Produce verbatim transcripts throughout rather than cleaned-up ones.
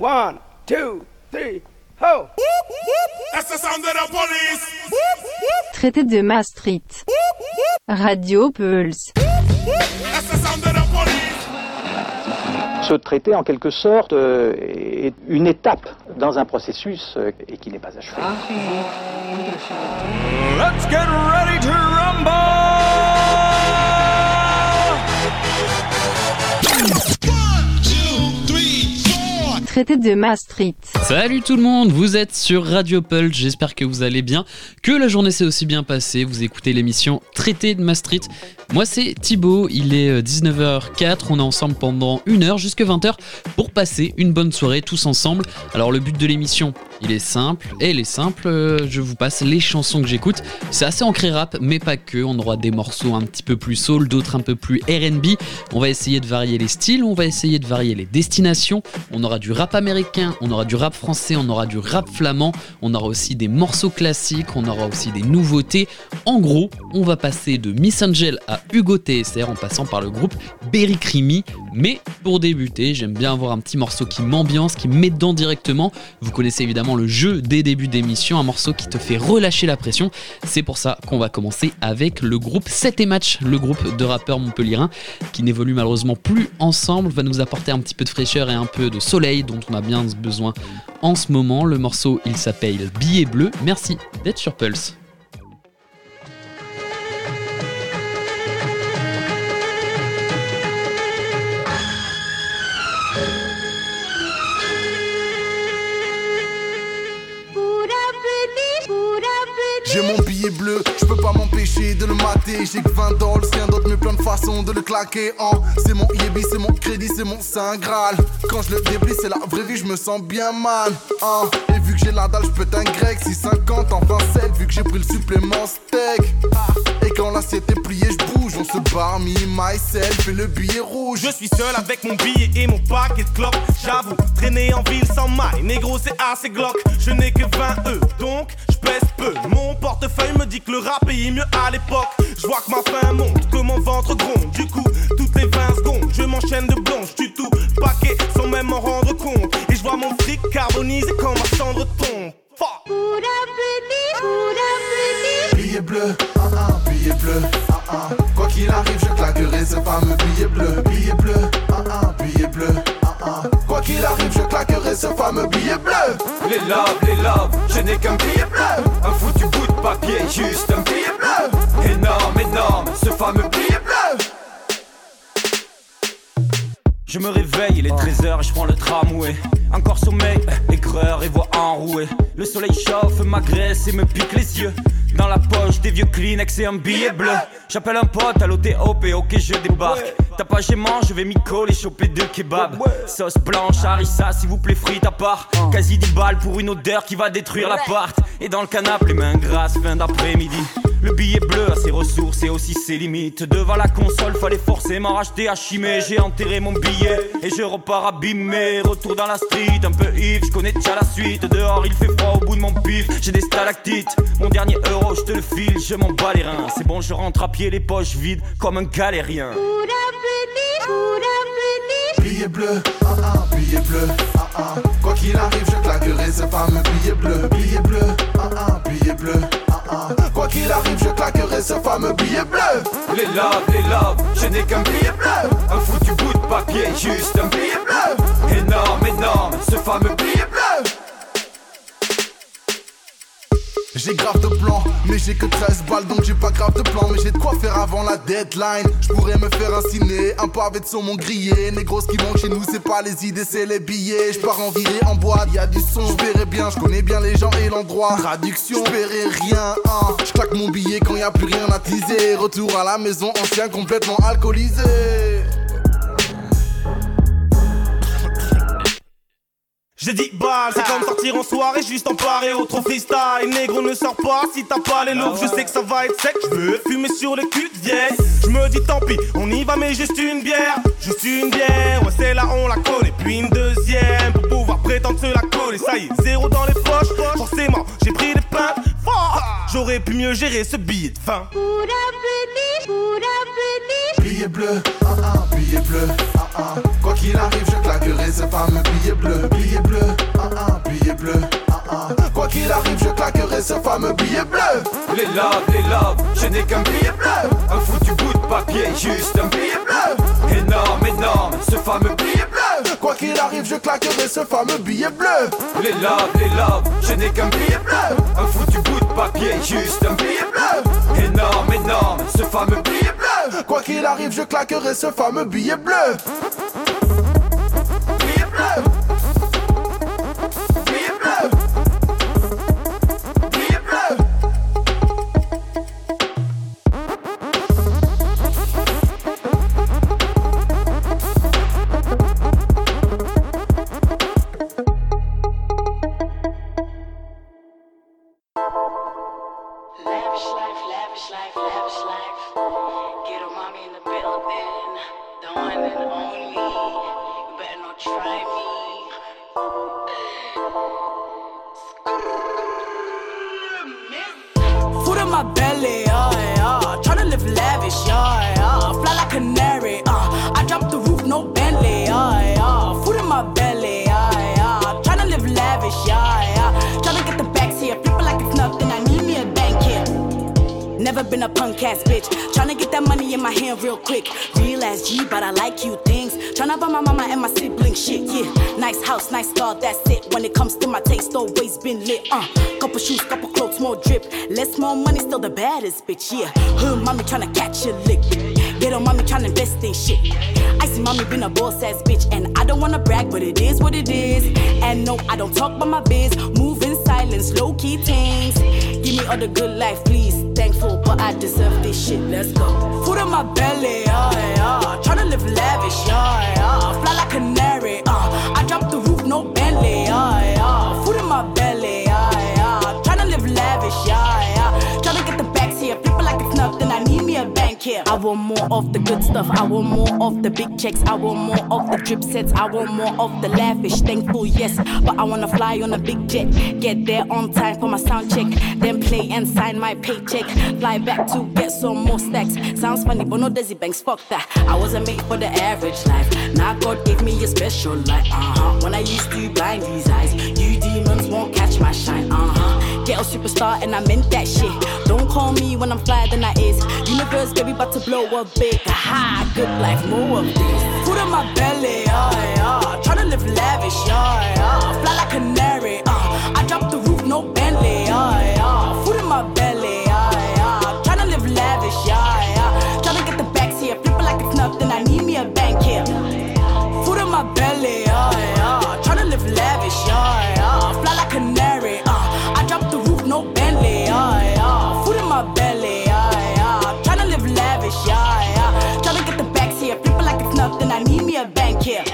One, two, three, ho! That's the sound of the police! Traité de Maastricht. Radio Pulse. That's the sound of the police! Ce traité, en quelque sorte, euh, est une étape dans un processus euh, et qui n'est pas achevé. Let's get ready to rumble! Traité de Maastricht. Salut tout le monde, vous êtes sur Radio Pulse, j'espère que vous allez bien, que la journée s'est aussi bien passée, vous écoutez l'émission Traité de Maastricht. Moi c'est Thibaut, il est dix-neuf heures quatre, on est ensemble pendant une heure jusqu'à vingt heures pour passer une bonne soirée tous ensemble. Alors le but de l'émission, il est simple, et il est simple, je vous passe les chansons que j'écoute. C'est assez ancré rap, mais pas que, on aura des morceaux un petit peu plus soul, d'autres un peu plus R and B. On va essayer de varier les styles, on va essayer de varier les destinations, on aura du rap américain, on aura du rap français, on aura du rap flamand, on aura aussi des morceaux classiques, on aura aussi des nouveautés. En gros, on va passer de Miss Angel à Hugo T S R en passant par le groupe Berry Crimi. Mais pour débuter, j'aime bien avoir un petit morceau qui m'ambiance, qui me met dedans directement. Vous connaissez évidemment le jeu des débuts d'émission, un morceau qui te fait relâcher la pression. C'est pour ça qu'on va commencer avec le groupe sept et Match, le groupe de rappeurs montpelliérains qui n'évolue malheureusement plus ensemble, va nous apporter un petit peu de fraîcheur et un peu de soleil dont on a bien besoin en ce moment. Le morceau, il s'appelle Billet Bleu. Merci d'être sur Pulse. J'ai mon billet bleu, je peux pas m'empêcher de le mater. J'ai que vingt dollars, rien d'autre mais plein de façons de le claquer en. C'est mon yébi, c'est mon crédit, c'est mon saint graal. Quand je le déblie, c'est la vraie vie, je me sens bien mal hein. Et vu que j'ai la dalle, je pète un grec. six cinquante, enfin sept, vu que j'ai pris le supplément steak. Et quand l'assiette est pliée, je bouge. On se barre, me, myself et le billet rouge. Je suis seul avec mon billet et mon paquet de clopes. J'avoue, traîner en ville sans maille, négro c'est assez glauque. Je n'ai que vingt E, donc je pèse peu. Mon portefeuille me dit que le rap payait mieux à l'époque. Je vois que ma faim monte, que mon ventre gronde. Du coup, toutes les vingt secondes, je m'enchaîne de blonds. Je tue tout paquet sans même m'en rendre compte. Et je vois mon fric carbonisé quand ma cendre tombe. Fuck. Billet bleu, ah ah, billet bleu, ah ah. Quoi qu'il arrive, je claquerai ce fameux billet bleu. Billet bleu, ah ah, billet bleu, ah ah. Quoi qu'il arrive, je claquerai ce fameux billet bleu. Les loves, les loves, je n'ai qu'un billet bleu. Un foutu bout de papier, juste un billet bleu. Énorme, énorme, ce fameux billet bleu. Je me réveille, il est treize heures et je prends le tramway. Encore sommeil, aigreur et voix enrouée. Le soleil chauffe, m'agresse et me pique les yeux. Dans la poche des vieux Kleenex et un billet bleu. J'appelle un pote à l'O T O P, ok je débarque. Tapage aimant, je vais m'y coller, choper deux kebabs. Sauce blanche, harissa, s'il vous plaît frites à part. Quasi dix balles pour une odeur qui va détruire l'appart. Et dans le canapé, les mains grasses, fin d'après-midi. Le billet bleu a ses ressources et aussi ses limites. Devant la console, fallait forcément racheter à chimé. J'ai enterré mon billet et je repars abîmé. Retour dans la street, un peu ivre, je connais déjà la suite. Dehors, il fait froid au bout de mon pif, j'ai des stalactites. Mon dernier euro, je te le file, je m'en bats les reins. C'est bon, je rentre à pied, les poches vides, comme un galérien. Billet bleu, ah ah, billet bleu, ah ah. Quoi qu'il arrive, je claquerai ce fameux billet bleu. Billet bleu, ah ah, billet bleu, ah ah. Quoi qu'il arrive, je claquerai ce fameux billet bleu. Les loves, les loves, je n'ai qu'un billet bleu. Un foutu bout de papier, juste un billet bleu. Énorme, énorme, ce fameux billet bleu. J'ai grave de plans, mais j'ai que treize balles, donc j'ai pas grave de plan. Mais j'ai de quoi faire avant la deadline. Je pourrais me faire un ciné, un pavé de saumon grillé. Négro, ce qui manque chez nous, c'est pas les idées, c'est les billets. Je pars en virée en boîte, y'a du son. Je verrai bien, je connais bien les gens et l'endroit. Traduction, je verrai rien, hein. Je claque mon billet quand y'a plus rien à teaser. Retour à la maison, ancien complètement alcoolisé. J'ai dit balles, c'est comme sortir en soirée, juste en parler au trop freestyle. Négro ne sort pas si t'as pas les looks, je sais que ça va être sec. Je veux fumer sur le cul de vieille. Je me dis tant pis, on y va mais juste une bière. Juste une bière, ouais c'est là on la connaît. Puis une deuxième, pour pouvoir prétendre se la coller. Ça y est, zéro dans les poches, forcément j'ai pris des pintes. J'aurais pu mieux gérer ce billet de fin. Billet bleu, ah ah, billet bleu, ah ah. Quoi qu'il arrive, je claquerai ce fameux billet bleu. Billet bleu, ah ah, billet bleu. Quoi qu'il arrive, je claquerai ce fameux billet bleu. Les loves, les loves, je n'ai qu'un billet bleu. Un foutu bout de papier, juste un billet bleu. Énorme, énorme, ce fameux billet bleu. Quoi qu'il arrive, je claquerai ce fameux billet bleu. Les loves, les loves, je n'ai qu'un billet bleu. Un foutu bout de papier, juste un billet bleu. Énorme, énorme, ce fameux billet bleu. Quoi qu'il arrive, je claquerai ce fameux billet bleu. Billet bleu. Never been a punk ass bitch. Tryna get that money in my hand real quick. Real ass G, but I like you things. Tryna buy my mama and my sibling shit, yeah. Nice house, nice car, that's it. When it comes to my taste, always been lit, uh. Couple shoes, couple clothes, more drip. Less, more money, still the baddest bitch, yeah. Hood mommy tryna catch a lick. Get on mommy tryna invest in shit. I see mommy been a boss ass bitch. And I don't wanna brag, but it is what it is. And no, I don't talk about my biz. Move in silence, low key things. Give me all the good life, please. Thankful, but I deserve this shit, let's go. Food in my belly, yeah, yeah. Tryna live lavish, yeah, yeah. Fly like canary, uh. I drop the roof, no Bentley, yeah, yeah. Food in my belly, yeah, yeah. Tryna live lavish, yeah, yeah. Tryna get the backs here, flip it like it's nothing. I need me a bank here. I want more of the good stuff. I want more of the big checks. I want more of the drip sets. I want more of the lavish. Thankful, yes, but I wanna fly on a big jet. Get there on time for my sound check. Then play and sign my paycheck. Fly back to get some more stacks. Sounds funny, but no Desi Banks, fuck that. I wasn't made for the average life. Now God gave me a special light. Uh-huh. When I used to blind these eyes, you demons won't catch my shine. Uh-huh. Get a superstar and I meant that shit. Don't call me when I'm flyer than I is. Universe, baby, about to blow up big. Ha, good life, more of this. Food in my belly, yeah, yeah. Tryna live lavish, yeah, yeah. Fly like canary, uh. I drop the roof, no Bentley, yeah, yeah. Food in my belly, yeah, yeah. Tryna live lavish, yeah, yeah. Tryna get the backs here, flip it like it's nothing. I need me a bank here. Food in my belly, yeah, yeah. Tryna live lavish, yeah, yeah. Fly like canary, uh. I drop the roof, no Bentley, yeah, yeah. Food in my belly, yeah, yeah. Tryna live lavish, yeah, yeah. Tryna get the backs here, flip it like it's nothing. I need me a bank here.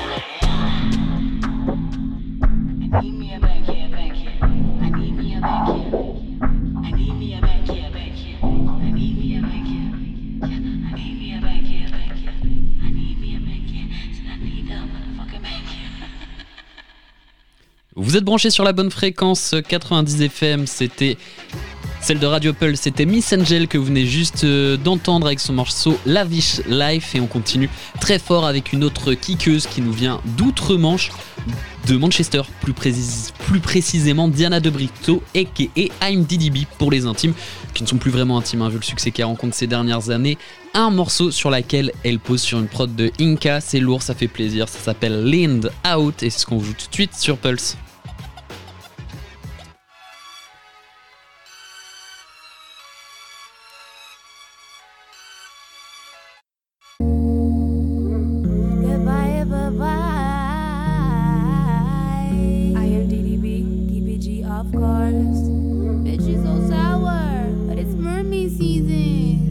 I need me a bank here, bank here. I need me a bank here. I need me a bank here, bank here. I need me a bank here. I need me a bank here, bank here. I need me a bank here. I need a motherfucking bank here. Vous êtes branchés sur la bonne fréquence quatre-vingt-dix F M, c'était celle de Radio Pulse, c'était Miss Angel que vous venez juste d'entendre avec son morceau Lavish Life, et on continue très fort avec une autre kickeuse qui nous vient d'outre-Manche, de Manchester, plus, précis, plus précisément Diana De Brito aka I'm D D B pour les intimes, qui ne sont plus vraiment intimes hein, vu le succès qu'elle rencontre ces dernières années. Un morceau sur laquelle elle pose sur une prod de Inca, c'est lourd, ça fait plaisir, ça s'appelle Leaned Out et c'est ce qu'on joue tout de suite sur Pulse. Of course, bitch, you so sour, but it's mermaid season.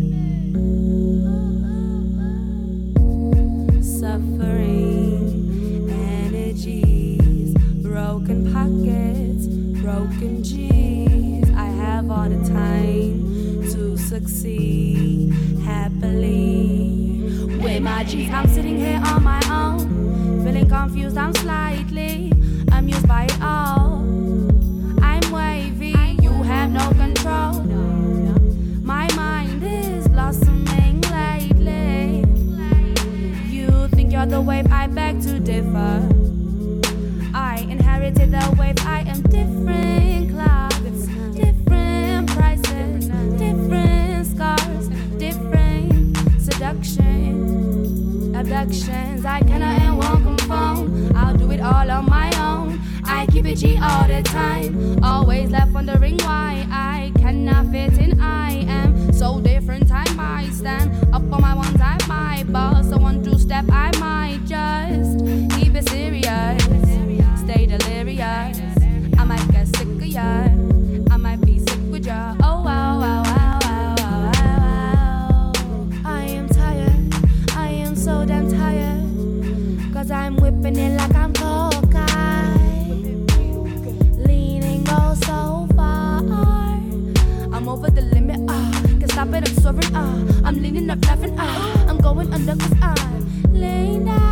Suffering, energies, broken pockets, broken G's. I have all the time to succeed happily with my G's. I'm sitting here on my own, feeling confused. I'm slightly amused by it all. Wavy, you have no control. My mind is blossoming lately. You think you're the wave, I beg to differ. I inherited the wave, I am different class, different prices, different scars, different seduction, abductions. I cannot and won't conform, I'll do it all on my own. I keep it G all the time, always left wondering why I cannot fit in. I am so different, I might stand up on my ones, I might boss. So one two step, I might just keep it serious, stay delirious. I might get sick of ya, I might be sick with ya. Oh wow, wow, wow, wow, wow, wow. I am tired, I am so damn tired, cause I'm whipping it like I'm cocaine, leaning oh so far. I'm over the limit, ah, uh, can't stop it, I'm soaring, ah, uh, I'm leaning up, laughing, ah, uh, I'm going under cause I'm laying down.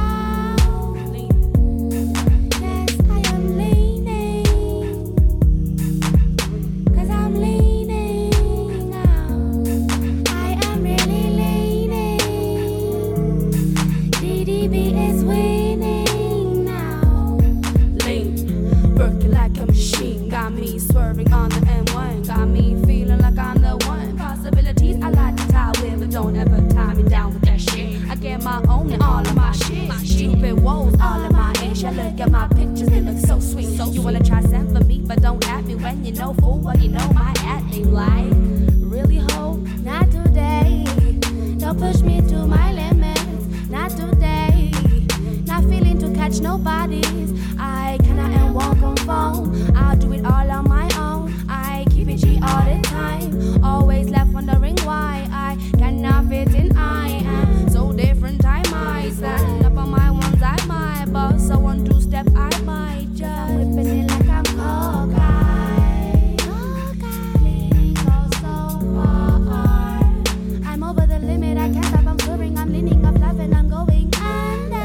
Swerving on the N one, got me feeling like I'm the one. Possibilities I like to tie with, but don't ever tie me down with that shit. I get my own and all of my shit. Stupid woes all in my age. I look at my pictures, they look so sweet. So you wanna try send for me, but don't at me when you know full well you know my acting like. Really ho, not today. Don't push me to my limits, not today. Not feeling to catch nobody's. I cannot and won't conform, I'll do it all on my own. I keep it G all the time, always left wondering why I cannot fit in. I am so different, I might stand up on my ones, I might boss. So one two step, I might just I'm whipping it like I'm cocaine, leaning go so far. I'm over the limit, I can't stop, I'm soaring, I'm leaning up, laughing, I'm going under.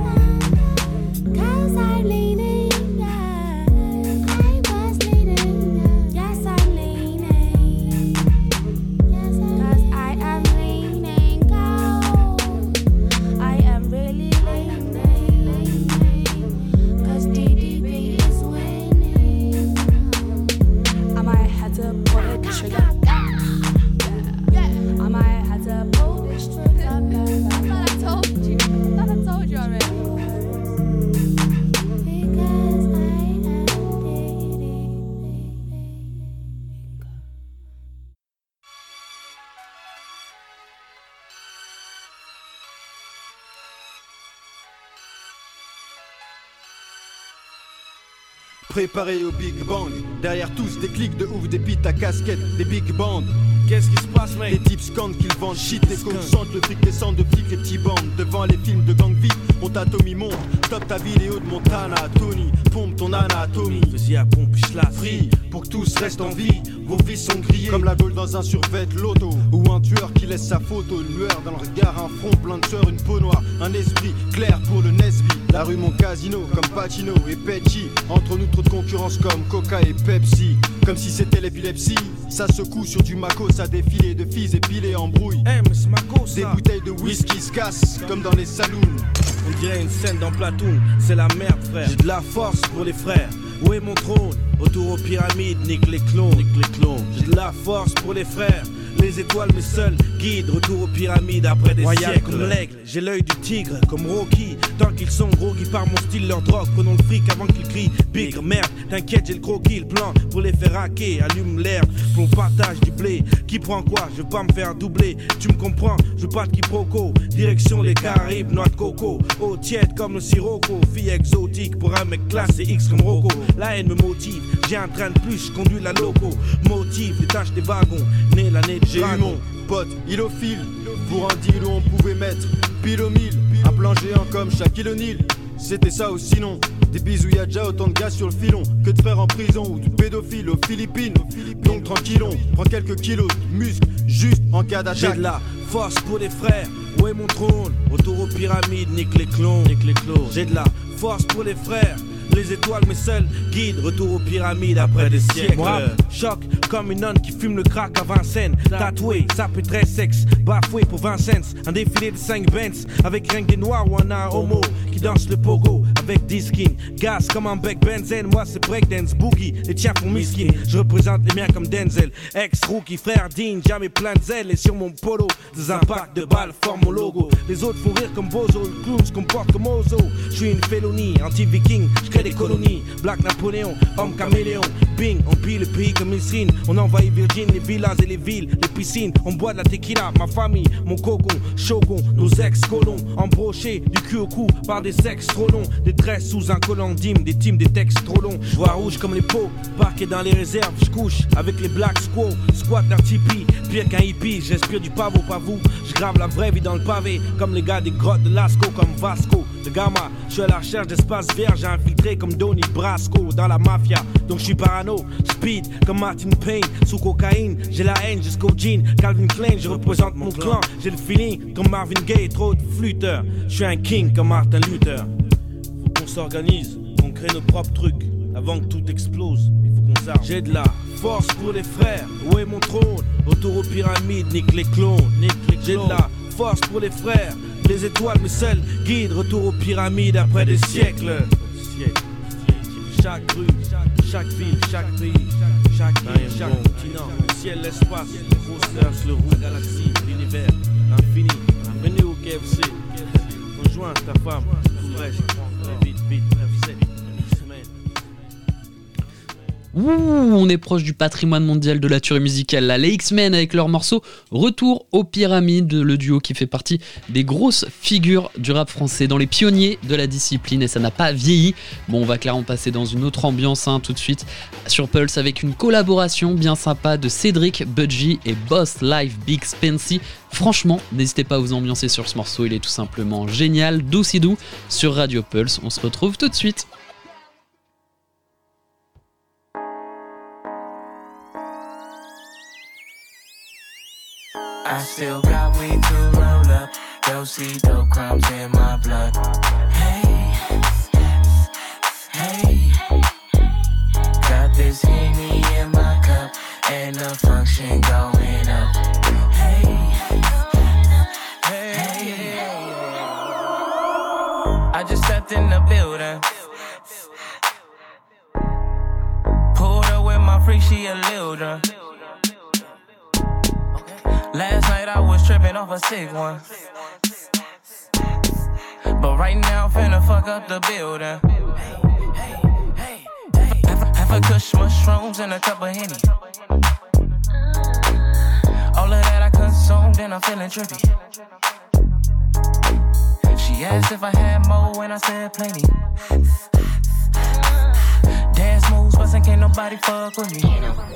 Cause I'm leaning, yeah. I was leaning, yeah. Yes, I'm leaning. Yes, I'm Cause I am leaning, go. I am really leaning. Cause D D B is winning. I might have to pull the trigger. Yeah. I might have to pull this trigger. I thought I told you. I thought I told you already. Préparé au Big Bang, derrière tous des clics de ouf, des bites à casquette, des big bands. Qu'est-ce qui se passe, mec? Les types scandent qu'ils vendent shit, les cons chantent, le fric descend de flics, les petits bandes. Devant les films de gang vite, on t'atomie monte. Top ta vidéo de Montana, Tony, pompe ton anatomie. Vas-y à pompe, je la free, pour que tous restent en vie. Vos vies sont grillées, comme la Gaule dans un survêt loto. Ou un tueur qui laisse sa photo, une lueur dans le regard, un front plein de sueur, une peau noire. Un esprit clair pour le Nesby. La rue mon casino, comme Pacino et Pecci. Entre nous trop de concurrence comme Coca et Pepsi. Comme si c'était l'épilepsie. Ça secoue sur du Mako, ça défilé de filles épilées en brouille. Hey, mais c'est Mako, ça. Des bouteilles de whisky se cassent, comme dans les saloons. On dirait une scène dans Platoon, c'est la merde, frère. J'ai de la force pour les frères. Où est mon trône? Autour aux pyramides, nique les clones, nique les clones. J'ai de la force pour les frères. Les étoiles, mes seuls guides. Retour aux pyramides après des Royal siècles. Comme l'aigle, j'ai l'œil du tigre, comme Rocky. Tant qu'ils sont gros, qui par mon style leur drogue. Prenons le fric avant qu'ils crient bigre. Merde, t'inquiète, j'ai le croquis, le plan pour les faire hacker. Allume l'air, qu'on partage du blé. Qui prend quoi? Je veux pas me faire doubler. Tu me comprends? Je veux pas de quiproquo. Direction les Caraïbes, noix de coco. Eau tiède comme le sirocco. Fille exotique pour un mec classe et X comme Rocco. La haine me motive, j'ai un train de plus, je conduis la loco. Motive, détache des wagons. Né l'année de J'ai eu mon pote ilophile. Pour un deal où on pouvait mettre pile au mille. Un plan géant comme Shaquille O'Neal. C'était ça ou sinon des bisous, y'a déjà autant de gars sur le filon que de frères en prison ou de pédophiles aux Philippines. Donc tranquillon, prends quelques kilos de muscles juste en cas d'attaque. J'ai de la force pour les frères, où est mon trône? Autour aux pyramides, nique les clones, nique les clones. J'ai de la force pour les frères. les étoiles mes seuls guides. Retour aux pyramides après des siècles. Moi, choc comme une nonne qui fume le crack à Vincennes. Tatoué, ça peut très sexe, bafoué pour vingt cents. Un défilé de cinq Benz avec rien que des noirs ou un, un homo qui danse le pogo avec dix skins. Gaz comme un bec benzène, moi c'est breakdance boogie. Les tiens font miskin, je représente les miens comme Denzel. Ex-rookie, frère digne, jamais plein de zèle. Et sur mon polo, des impacts de balles forment mon logo. Les autres font rire comme Bozo, le clown se comporte comme Ozo. Je suis une félonie, anti-viking, je crée des colonies. Black Napoléon, homme caméléon. Bing, on pille le pays comme Israël. On envahit Virgin, les villas et les villes, les piscines. On boit de la tequila, ma famille, mon cocon, shogun, nos ex-colons. Embrochés du cul au cou par des sexes trop longs. Des tresses sous un collant d'hymne, des teams, des textes trop longs. Je vois rouge comme les pots, parqué dans les réserves. Je couche avec les black squaws, squat d'un tipi. Pire qu'un hippie, j'inspire du pavot, pas vous. Je grave la vraie vie dans le pavé, comme les gars des grottes de Lascaux, comme Vasco de Gama. Je suis à la recherche d'espace vert, j'ai infiltré comme Donnie Brasco dans la mafia. Donc je suis parano, speed comme Martin Payne. Sous cocaïne, j'ai la haine jusqu'au jean. Calvin Klein, je représente mon clan. J'ai le feeling comme Marvin Gaye, trop de flûteurs. Je suis un king comme Martin Luther. Faut qu'on s'organise, qu'on crée nos propres trucs. Avant que tout explose, il faut qu'on s'arme. J'ai de la force pour les frères, où est mon trône? Retour aux pyramides, nique les clones. J'ai de la force pour les frères, les étoiles mes seuls guides. Retour aux pyramides après des siècles. Chaque rue, chaque ville, chaque pays, chaque île, chaque continent, le ciel, l'espace, le grosseur, le roux, la galaxie, l'univers, l'infini. Venez au K F C, rejoins ta femme, tout le reste, vite, vite, neuf sept. Ouh, on est proche du patrimoine mondial de la tuerie musicale. Là, les X-Men avec leur morceau Retour aux pyramides, le duo qui fait partie des grosses figures du rap français, dans les pionniers de la discipline, et ça n'a pas vieilli. Bon, on va clairement passer dans une autre ambiance hein, tout de suite sur Pulse avec une collaboration bien sympa de Cédric, Budgie et Boss Life Big Spency. Franchement, n'hésitez pas à vous ambiancer sur ce morceau, il est tout simplement génial. Douce doux sur Radio Pulse, on se retrouve tout de suite. I still got weed to roll up, do-si dope crumbs in my blood. Hey, hey, got this Henny in my cup, and the function going up. Hey, hey, I just stepped in the building, pulled up with my freak, she a lil drunk. Last night I was tripping off a sick one, but right now I'm finna fuck up the building. Half a kush, mushrooms, and a cup of Henny. All of that I consumed and I'm feeling trippy. She asked if I had more and I said plenty. Dance moves, but can't nobody fuck with me.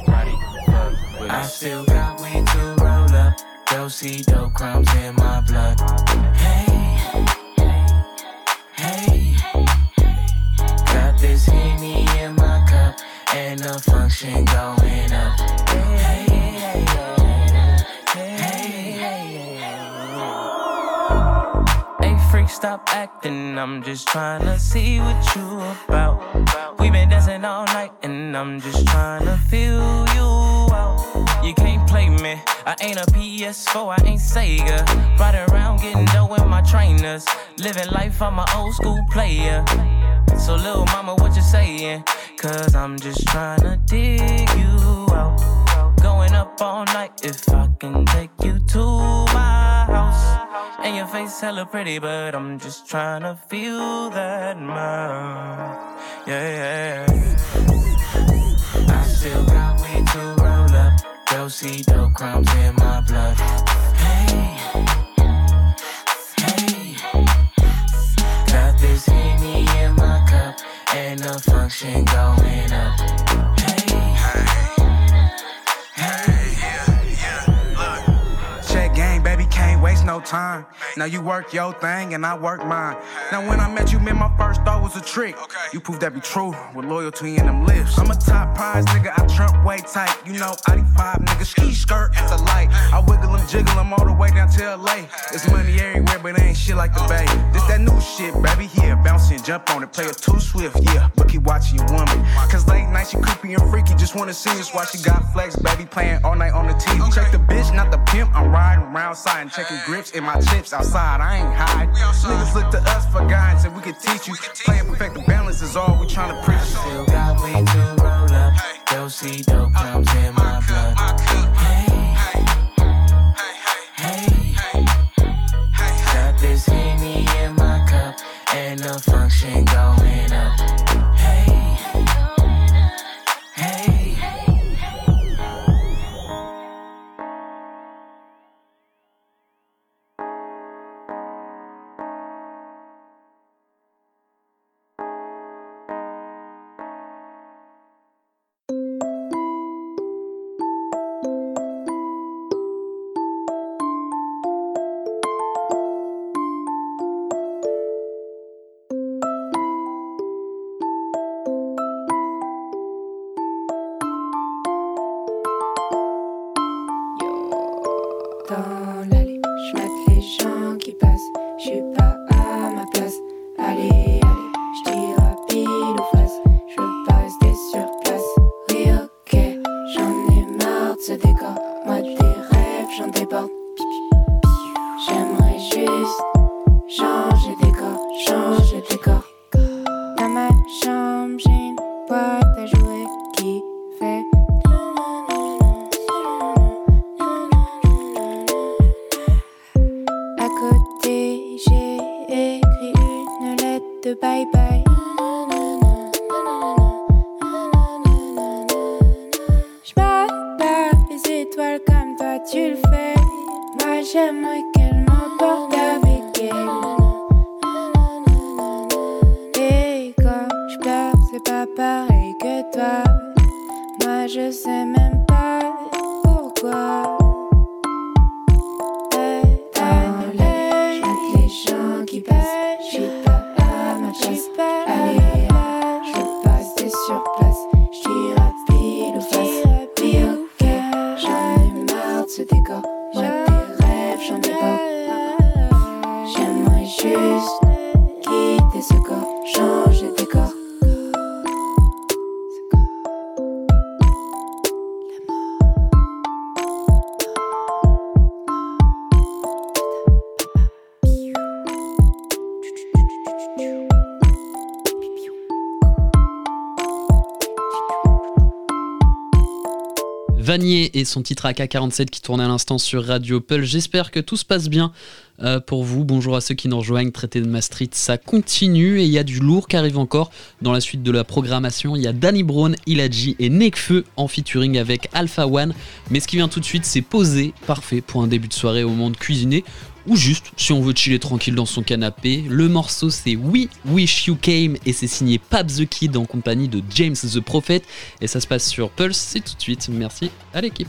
I still got weed to roll up, do-si dope crumbs in my blood. Hey, hey, got this Henny in my cup, and the function going up. Hey, hey, hey, hey, hey, freak, stop acting, I'm just tryna see what you about. We been dancing all night, and I'm just tryna feel you out. You can't play me, I ain't a P S four, I ain't Sega. Riding around getting dough with my trainers. Living life, I'm an old school player. So little mama, what you saying? Cause I'm just tryna dig you out. Going up all night if I can take you to my house. And your face hella pretty, but I'm just tryna feel that mouth. Yeah, yeah. I still got weed to roll up, do-si dope crumbs in my blood. Hey, hey, got this Henny in my cup, and the function going up. Hey, hey, hey, yeah, yeah, look. Check game, baby, can't waste no time. Now you work your thing and I work mine. Now when I met you, man, my first thought was a trick. You proved that be true with loyalty in them lips. I'm a top prize nigga, I trump way tight. You know, I D five nigga, ski skirt at the light. I wiggle them, jiggle them all the way down to L A. There's money everywhere, but ain't shit like the Bay. This that new shit, baby, here. Bounce and jump on it, play it too swift, yeah. But keep watching your woman. Cause late night she creepy and freaky, just wanna see us while she got flex, baby, playing all night on the T V. Check the bitch, not the pimp, I'm riding around side and checking grips in my chips outside, I ain't hide. Niggas look to us for guidance and we can teach you. Playing perfect the balance is all we tryna preach. Still got way to roll up, don't see dope comes in my blood. Hey, hey, got this Henny in my cup and the function going up. Hey, hey. Dans l'allée, j'mate les gens qui passent. J'suis pas à ma place. Allez, allez, j'tire à pile ou face. J'veux pas rester sur place. Oui, ok, j'en ai marre de ce décor. Moi des rêves, j'en déborde. J'aimerais juste changer de décor, changer de décor. Dans ma chambre, j'ai une boîte à jouer qui fait. À côté, j'ai écrit une lettre de bye bye. J'barre pas les étoiles comme toi tu le fais. Moi j'aimerais qu'elle m'emporte avec elle. Et quand j'pleure, c'est pas pareil que toi. Moi je sais même pas pourquoi. Gens qui passent, j'suis pas à ma place. Allez, j'veux pas rester sur place. J'tire à pile ou face. Oui, ok, j'en ai marre de ce décor. Moi des rêves, j'en ai pas. J'aimerais juste quitter ce corps, changer de décor. Vanier et son titre A K quarante-sept qui tournait à l'instant sur Radio Pulse. J'espère que tout se passe bien euh, pour vous. Bonjour à ceux qui nous rejoignent. Traité de Maastricht, ça continue et il y a du lourd qui arrive encore. Dans la suite de la programmation, il y a Danny Brown, Iladji et Nekfeu en featuring avec Alpha One. Mais ce qui vient tout de suite, c'est Posé, parfait pour un début de soirée au moment de cuisiner. Ou juste, si on veut chiller tranquille dans son canapé. Le morceau c'est We Wish You Came et c'est signé Pap the Kid en compagnie de James the Prophet. Et ça se passe sur Pulse, c'est tout de suite. Merci à l'équipe.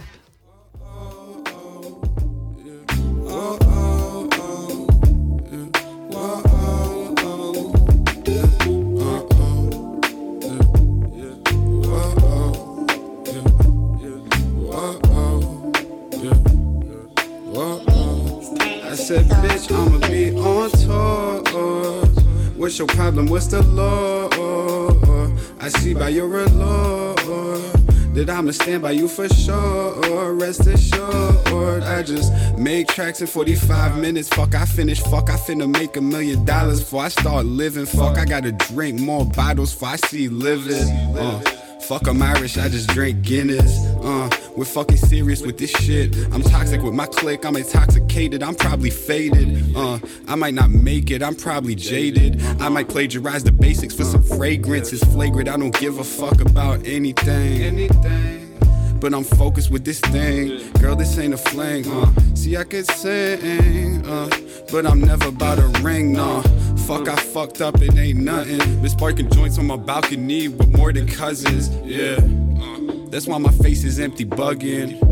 I said, bitch, I'ma be on tour. What's your problem? What's the law? I see by your allure that I'ma stand by you for sure. Rest assured, I just make tracks in forty-five minutes. Fuck, I finish. Fuck, I finna make a million dollars before I start living. Fuck, I gotta drink more bottles before I see living. Uh. Fuck, I'm Irish, I just drink Guinness. Uh, we're fucking serious with this shit. I'm toxic with my clique, I'm intoxicated, I'm probably faded. Uh, I might not make it, I'm probably jaded. I might plagiarize the basics for some fragrance. It's flagrant, I don't give a fuck about anything. Anything. But I'm focused with this thing. Girl, this ain't a fling, uh. See, I could sing, uh, but I'm never about a ring, nah. Fuck, I fucked up, it ain't nothing. Been sparking joints on my balcony with more than cousins, yeah. Uh, that's why my face is empty, bugging.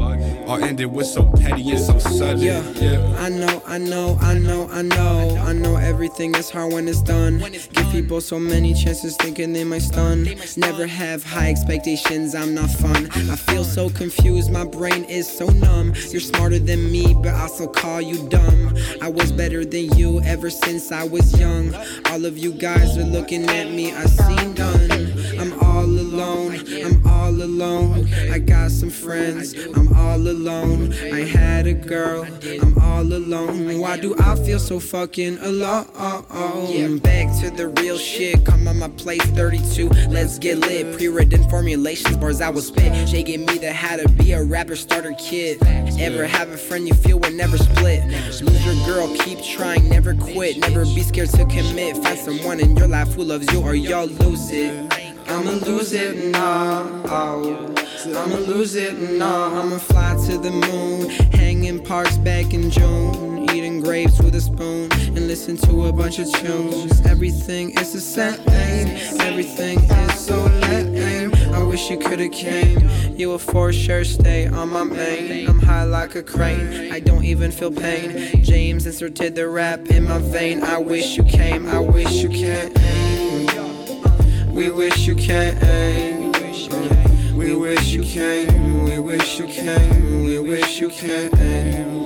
or end it with so petty and so sudden. Yeah, yeah. I know, I know, I know, I know. I know everything is hard when it's done. Give people so many chances thinking they might stun. Never have high expectations, I'm not fun. I feel so confused, my brain is so numb. You're smarter than me, but I'll still call you dumb. I was better than you ever since I was young. All of you guys are looking at me, I see none. I'm all alone, I'm all alone. I got some friends, I'm all alone. I had a girl, I'm all alone. Why do I feel so fucking alone? Back to the real shit, come on my place thirty-two. Let's get lit, pre-written formulations, bars I was spit. Shaking me the how to be a rapper starter kid. Ever have a friend you feel will never split? Lose your girl, keep trying, never quit. Never be scared to commit. Find someone in your life who loves you or you'll lose it. I'ma lose it now. I'ma lose it now. I'ma fly to the moon, hang in parks back in June, eating grapes with a spoon and listen to a bunch of tunes. Everything is the same, everything is so lame. I wish you could've came. You will for sure stay on my main. I'm high like a crane, I don't even feel pain. James inserted the rap in my vein. I wish you came, I wish you came. We wish you came. We wish you came. We wish you came. We wish you came.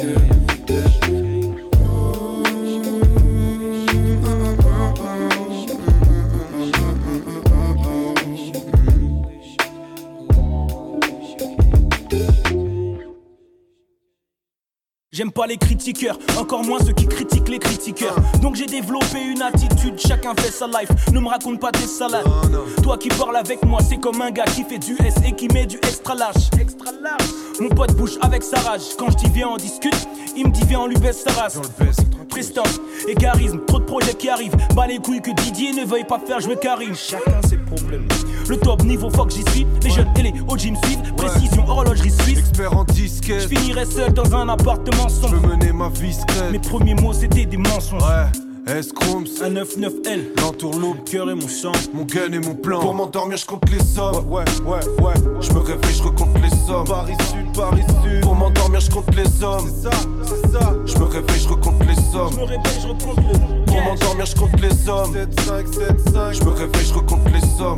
J'aime pas les critiqueurs, encore moins ceux qui critiquent les critiqueurs. Donc j'ai développé une attitude, chacun fait sa life. Ne me raconte pas tes salades. Oh, no. Toi qui parles avec moi, c'est comme un gars qui fait du S et qui met du extra large. Extra large. Mon pote bouge avec sa rage. Quand je dis viens on discute, il me dit viens on lui baisse sa race. Prestance, égarisme, trop de projets qui arrivent. Bah les couilles que Didier ne veuille pas faire jouer Karim. Chacun ses problèmes. Le top niveau, faut que j'y suis. Les jeunes et les O G me suivent. Précision, horlogerie suisse. Expert en disquette. Je finirai seul dans un appartement sombre. Je veux mener ma vie secrète. Mes premiers mots c'était des mensonges. Ouais. S-Chrooms, un neuf neuf L, l'entourloupe, cœur et mon sang, mon gun et mon plan. Pour m'endormir, je compte les sommes. Ouais, ouais, ouais, ouais. Je me réveille, je recompte les sommes. Paris Sud, Paris Sud. Pour m'endormir, je compte les sommes. C'est ça, c'est ça. Je me réveille, je recompte les sommes. Je me réveille, je recompte le. Pour m'endormir, je compte les sommes. sept cinq sept cinq. Je me réveille, je recompte les sommes.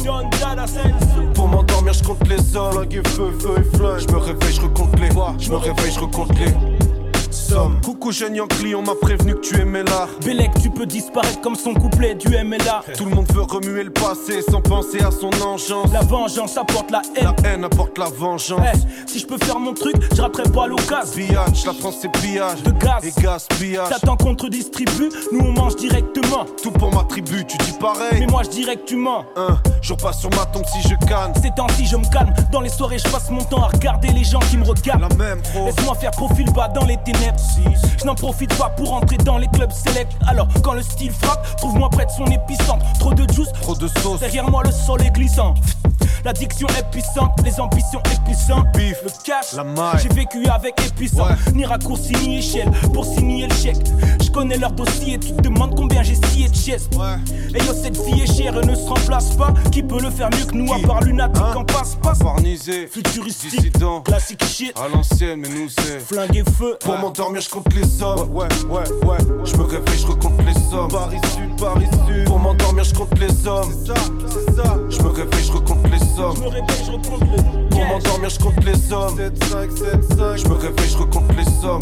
Pour m'endormir, je compte les sommes. Flingue et feu, feu et flingue. Je me réveille, je recompte les. Je me réveille, je recompte les. Somme. Coucou jeune Yankee, on m'a prévenu que tu aimais l'art. Bellec, tu peux disparaître comme son couplet du M L A. Tout le monde veut remuer le passé sans penser à son engeance. La vengeance apporte la haine. La haine apporte la vengeance. Hey, si je peux faire mon truc, je raterai pas l'occasion. Pillage, la France c'est pillage. De gaz et gaspillage. T'attends qu'on te distribue, nous on mange directement. Tout pour ma tribu, tu dis pareil. Mais moi je dirais que tu mens. Un jour pas sur ma tombe si je canne. Ces temps-ci je me calme. Dans les soirées je passe mon temps à regarder les gens qui me regardent. La même pro. Laisse-moi faire profil bas dans les ténèbres. Je n'en profite pas pour entrer dans les clubs select. Alors quand le style frappe, trouve-moi près de son épicentre. Trop de juice, trop de sauce. Derrière moi le sol est glissant. L'addiction est puissante, les ambitions épuisantes. Le bif, le cash, la maille. J'ai vécu avec épuisant, ouais. Ni raccourci ni échelle pour signer le chèque. Je connais leur dossier et tu te demandes combien j'ai scié de chaises. Ouais. Et yo cette fille est chère et ne se remplace pas. Qui peut le faire mieux que nous? Qui? À part lunatique hein? En passe-passe. Farnisé, futuristique, dissident, classique shit. À l'ancienne mais nous c'est flingue et feu. Pour ouais. m'endormir je compte les sommes. Ouais, ouais, ouais, ouais. Je me réveille, je recompte les sommes. Paris Sud, Paris Sud. Pour m'endormir je compte les sommes. C'est ça, c'est ça. Je me réveille, je recompte les sommes. Je me réveille, je recompte le. Pour m'endormir je compte les sommes. sept cinq sept cinq. Je me réveille, je recompte les sommes.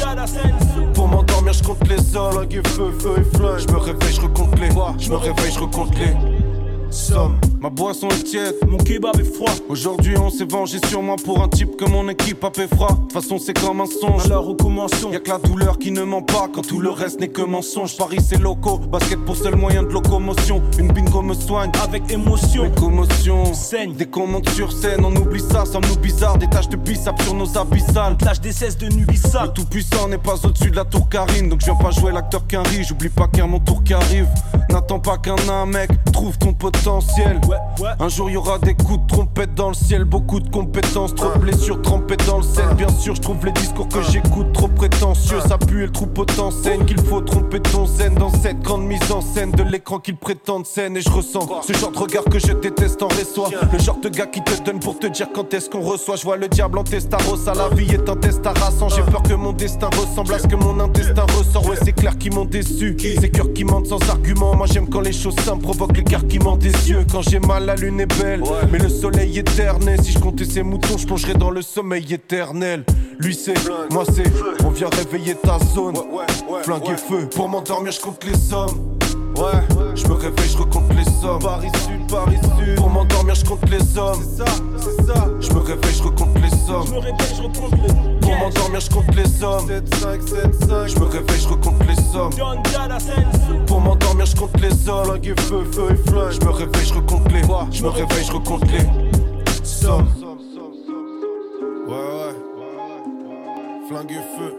Pour m'endormir je compte les sommes. Flingue et feu, feu et flingue. Je me réveille, je recompte les. Je me réveille, je recompte les sommes. Ma boisson est tiède, mon kebab est froid. Aujourd'hui on s'est vengé sur moi pour un type que mon équipe a fait froid. De toute façon c'est comme un songe. Alors recommençons. Y'a que la douleur qui ne ment pas quand tout le reste n'est que mensonge. Paris c'est locaux, basket pour seul moyen de locomotion. Une bingo me soigne avec émotion. Une commotion saigne. Dès qu'on monte sur scène on oublie ça, semble-nous bizarre. Des taches de biceps sur nos abyssales. Tâche des cesses de Nubissa. Le tout puissant n'est pas au-dessus de la tour Karine. Donc je viens pas jouer l'acteur qu'un riz. J'oublie pas qu'il y a mon tour qui arrive. N'attends pas qu'un un mec trouve ton potentiel. Un jour y aura des coups de trompette dans le ciel, beaucoup de compétences, trop de blessures trempées dans le sel. Bien sûr je trouve les discours que j'écoute trop prétentieux. Ça pue et le troupeau t'enseigne qu'il faut tromper ton zen dans cette grande mise en scène de l'écran qu'ils prétendent saine. Et je ressens ce genre de regard que je déteste en reçoit. Le genre de gars qui te donne pour te dire quand est-ce qu'on reçoit. Je vois le diable en testarossa, la vie est un test harassant. J'ai peur que mon destin ressemble à ce que mon intestin ressort. Ouais c'est clair qu'ils m'ont déçu, ces cœurs qui mentent sans argument. Moi j'aime quand les choses simples provoquent l'écarquillement des yeux. Quand j'ai mal la lune est belle, mais le soleil éternel. Si je comptais ces moutons je plongerais dans le sommeil éternel. Lui c'est, moi c'est, on vient réveiller ta zone. Flingue et feu, pour m'endormir je compte les sommes. Ouais, je me réveille, je recompte les sommes. Paris Sud, Paris Sud. Pour m'endormir, je compte les hommes. C'est ça, c'est ça. Je me réveille, je recompte les sommes. Je me réveille, je recompte les sommes. Pour m'endormir, je compte les sommes. sept cinq, sept cinq. Je me réveille, je recompte les sommes. Pour m'endormir, je compte les hommes. Flingue et feu, feu et flingue. Je me réveille, je recompte les. Je me réveille, je recompte les sommes. Ouais, ouais. Flingue et feu.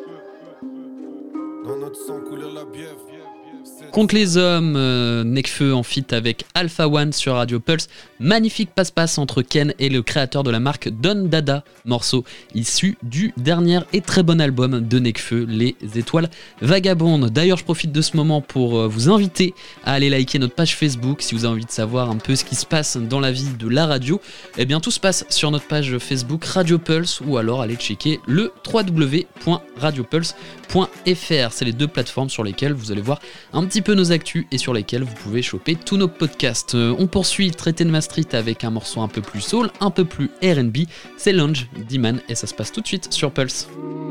Dans notre sang couler la bièvre. Contre les hommes, euh, Nekfeu en feat avec Alpha One sur Radio Pulse. Magnifique passe-passe entre Ken et le créateur de la marque Don Dada, morceau issu du dernier et très bon album de Nekfeu, Les Étoiles Vagabondes. D'ailleurs, je profite de ce moment pour euh, vous inviter à aller liker notre page Facebook si vous avez envie de savoir un peu ce qui se passe dans la vie de la radio. Eh bien, tout se passe sur notre page Facebook Radio Pulse ou alors allez checker le w w w point radio pulse point f r. C'est les deux plateformes sur lesquelles vous allez voir un petit peu nos actus et sur lesquels vous pouvez choper tous nos podcasts. Euh, on poursuit Traité de Maastricht avec un morceau un peu plus soul, un peu plus R and B. C'est Lounge d'Iman et ça se passe tout de suite sur Pulse.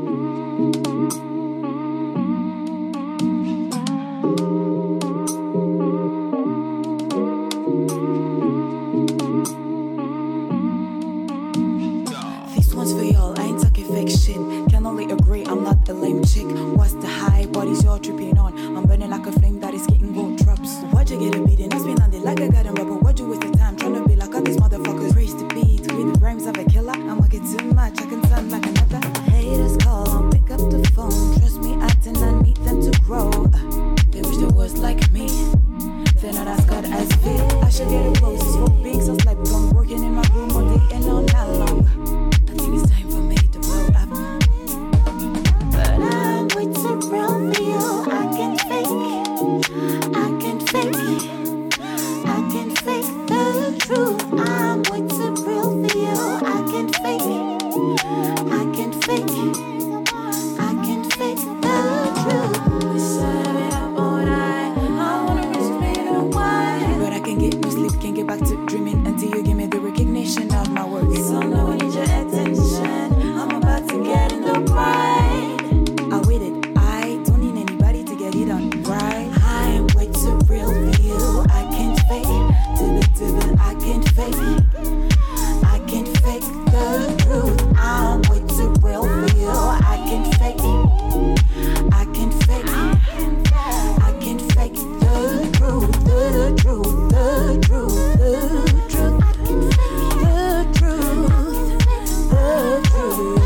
This one's for y'all, I ain't talking fake shit. Can only agree I'm not the lame chick. What's the high? What is your tripping on? I'm burning like a flame that is getting gold drops. Why'd you get a beating? I spin on it like a goddamn rapper. Why'd you waste the time trying to be like all these motherfuckers? Praise the beat with the rhymes of a killer. I'm working too much, I can sound like another. Haters call, I'll pick up the phone. Trust me, I did not need them to grow. Uh, they wish they was like me. They're not as good as fit. I should get a roses for being so slight. I'm working in my room all day and all night long. I think it's time for me to blow up. But I'm way too real for you. I can fake, I can fake, I can fake the truth. I'm way too real for you. I can fake, I can fake, I can fake the truth. We serve it up all night. I wanna reach me to wine, but I can't get no sleep, can't get back to dreaming until you give me the recognition of my work. So now I need your attention. I'm about to get in the ride. I waited, I don't need anybody to get it on right. I'm way too real for you. I can't fake it, to the to the I can't fake it. I can't fake the truth. I'm way too real for you. I can't fake it. I can't fake it. I can't fake the truth, the truth, the truth, the truth. I can fake the truth, the truth.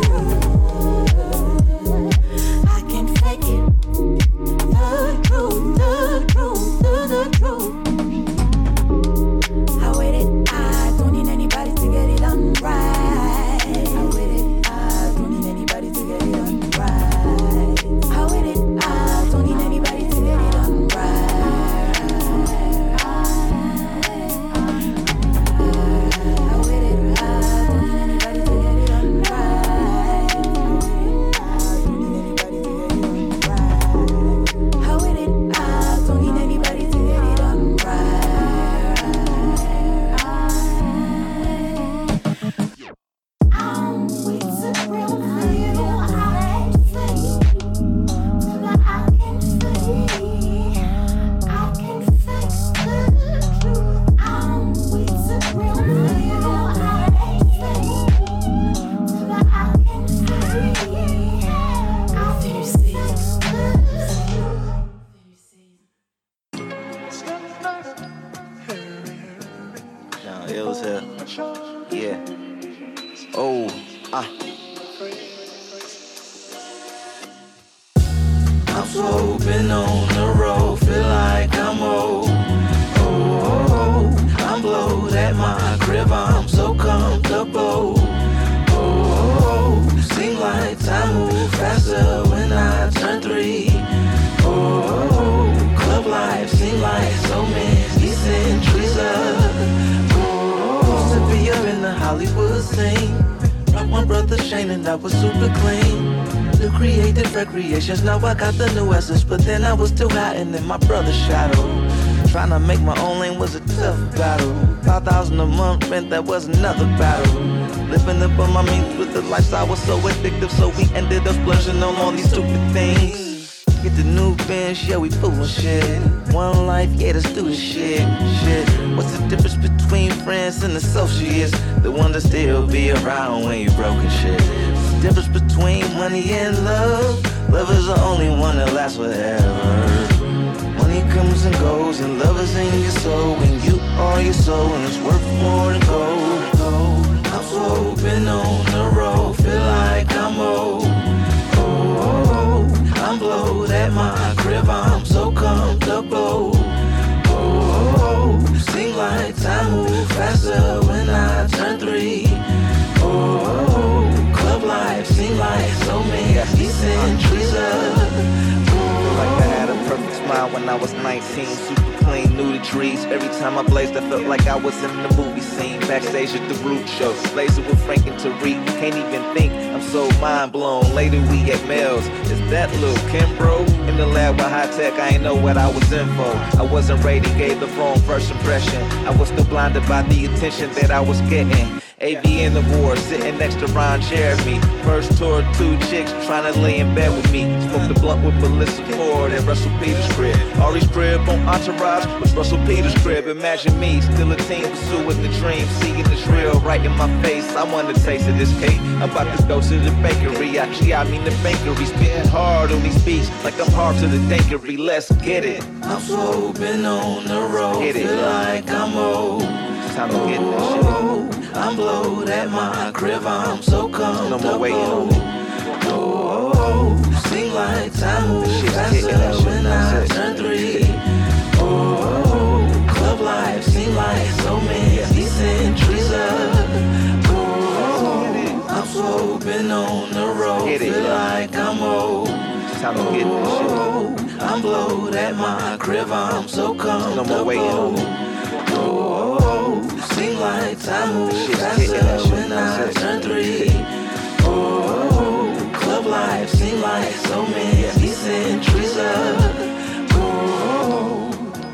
I can fake it. The truth, the truth, the, the truth. I waited, I don't need anybody to get it on right. I waited, I don't need anybody to get it on right. I waited, I don't need anybody to get it on right. I waited, I don't need anybody to get it on right. I don't need anybody to get it on right. I waited, I don't need anybody to get it on right. I'm way too real for you. I can fake, but I can fake. I can fake the truth. I'm way too real for you. I can fake, but I can fake. I feel safe. John L's here. Yeah. Oh, ah. I'm swooping on the road, feel like I'm I was super clean. The creative recreations, now I got the new essence, but then I was still hiding in my brother's shadow. Trying to make my own lane was a tough battle. Five thousand a month rent, that was another battle. Living up on my means with the lifestyle was so addictive, so we ended up splurging on all these stupid things. Get the new bench, yeah, we fooling shit. One life, yeah, let's do this shit. Shit, what's the difference between friends and associates? The one that still be around when you broke and shit. What's the difference between money and love? Love is the only one that lasts forever. Money comes and goes, and love is in your soul. When you are your soul, and it's worth more than gold. I'm so open on the road, feel like I'm old. I'm blowed at my crib, I'm so comfortable. Oh, oh, oh, seem like time moves faster when I turn three. Oh, oh, club life seem like so many centuries up. Feel like I had a perfect smile when I was nineteen, super clean, knew the trees. Every time I blazed, I felt like I was in the movie scene. Backstage at the Root Show, blazing with Frank and Tariq. Can't even think, I'm so mind blown. Later we at Mel's, is that little Kim bro? In the lab with high tech, I ain't know what I was in for. I wasn't ready, gave the wrong first impression. I was still blinded by the attention that I was getting. A V N Awards, sitting next to Ron Jeremy. First tour, two chicks trying to lay in bed with me. Smoked the blunt with Melissa Ford at Russell Peters' crib. Ari's crib on Entourage was Russell Peters' crib. Imagine me, still a teen, pursuing the dream. Seeing this real right in my face. I want a taste of this cake. I'm about to go to the bakery. Actually, I mean the bakery. Spitting hard on these beats like I'm hard to the dankery. Let's get it. I'm so open on the road. Get it. Feel like I'm old. Time to get this shit. I'm blowed at my crib, I'm so comfortable. No more waiting. Oh, oh, oh, seem like time moves faster when I turn three. Oh, oh, club life seem like so many centuries up. Oh, I'm so open on the road, feel like I'm old. Time to get this shit. I'm blowed at my crib, I'm so comfortable. No more waiting. Oh, seem like time moves faster when I turn three. Oh, club life seem like so many centuries up. Oh.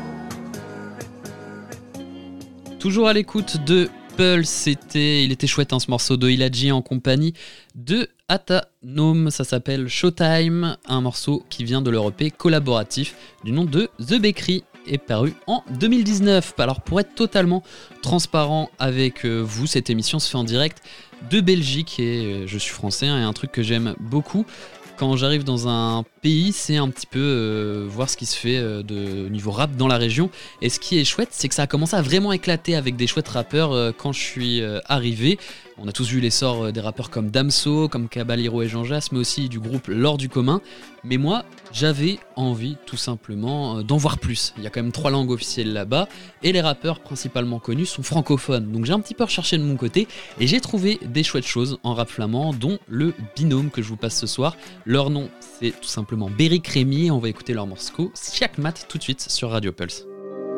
Toujours à l'écoute de Pulse, c'était, il était chouette hein, ce morceau de Iladji en compagnie de Atanome, ça s'appelle Showtime, un morceau qui vient de leur E P collaboratif du nom de The Bakery. Est paru en deux mille dix-neuf. Alors pour être totalement transparent avec vous, cette émission se fait en direct de Belgique et je suis français hein, et un truc que j'aime beaucoup quand j'arrive dans un pays, c'est un petit peu euh, voir ce qui se fait euh, de niveau rap dans la région. Et ce qui est chouette, c'est que ça a commencé à vraiment éclater avec des chouettes rappeurs euh, quand je suis euh, arrivé. On a tous vu l'essor euh, des rappeurs comme Damso, comme Caballero et Jean Jass, mais aussi du groupe L'Or du Commun. Mais moi, j'avais envie tout simplement euh, d'en voir plus. Il y a quand même trois langues officielles là-bas et les rappeurs principalement connus sont francophones. Donc j'ai un petit peu recherché de mon côté et j'ai trouvé des chouettes choses en rap flamand, dont le binôme que je vous passe ce soir. Leur nom, c'est tout simplement Beric Rémy. On va écouter leur morceau Siakmat tout de suite sur Radio Pulse.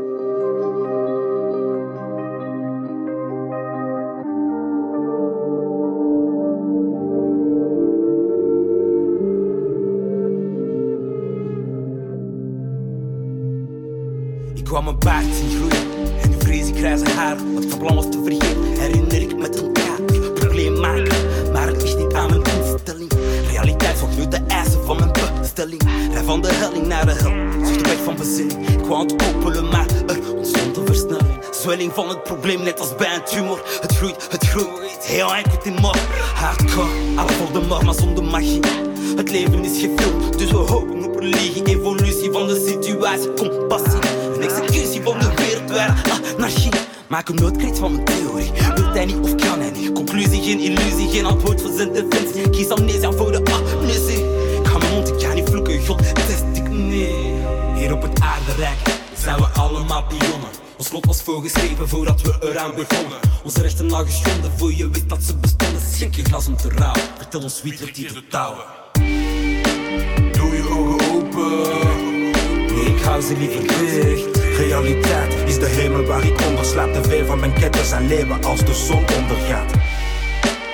Ik wou mijn baard zien groeien en nu vrees ik grijze haar. Wat van plan was te vergeten, herinner ik met een kaart. Probleem maken, maar het ligt niet aan mijn instelling. Realiteit valt nu de eisen van mijn bestelling. Rij van de helling naar de hel, zocht de weg van bezinning. Ik wou het koppelen, maar er ontstond een versnelling. Zwelling van het probleem, net als bij een tumor. Het groeit, het groeit, heel enkel in mor. Hardcore, alle voor de mor, maar zonder magie. Het leven is gefilmd, dus we hopen op religie. Evolutie van de situatie, compassie. Een executie van de wereld waar anarchie. Maak een noodkreet van mijn theorie. Wilt hij niet of kan hij niet? Conclusie, geen illusie, geen antwoord voor zijn defensie. Kies amnesia voor de amnesie. Ik ga mijn mond, ik ga niet vloeken, god, test ik nee. Hier op het aarderijk zijn we allemaal pionnen. Ons lot was voorgeschreven voordat we eraan begonnen. Onze rechten al geschonden voor je weet dat ze bestonden. Schenk je glas om te rouwen, vertel ons wie trekt hier de touwen. Doe je ogen open. Nee, ik hou ze liever dicht. Realiteit is de hemel waar ik onder slaap. Te veel van mijn ketten zijn leven als de zon ondergaat.